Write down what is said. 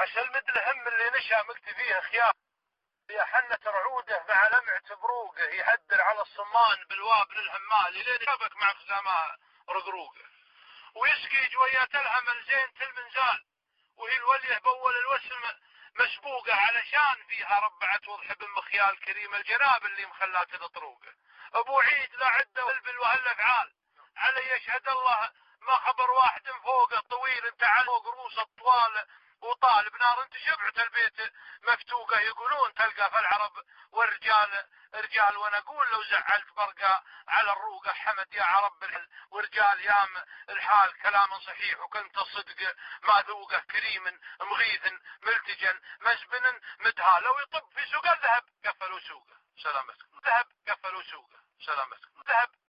عشان المدلهم اللي نشا مكتفيه خيار يا حنة رعوده مع لمعة بروقه يهدر على الصمان بالوابل الهمالي لين يشبك مع خزامها رقروقه ويسقي جويات الهمل زين المنزال وهي الوليه بول الوسم مسبوقه علشان فيها ربعة وضح بن مخيال كريم الجناب اللي مخلات طروقه ابو عيد لا عده والبل وهالافعال علي يشهد الله ما خبر واحد فوقه طويل انت على فوق رؤوس الطوال وطالب نار انت شبعت البيت مفتوقه يقولون تلقى في العرب والرجال رجال وانا اقول لو زعلت برقه على الروقه حمد يا عرب ورجال يام الحال كلام صحيح وكنت الصدق ما ذوقه كريم مغيث ملتجا مزبن مدها لو يطب في سوق الذهب قفلوا سوقه سلامتكم ذهب قفلوا سوقه سلامتكم ذهب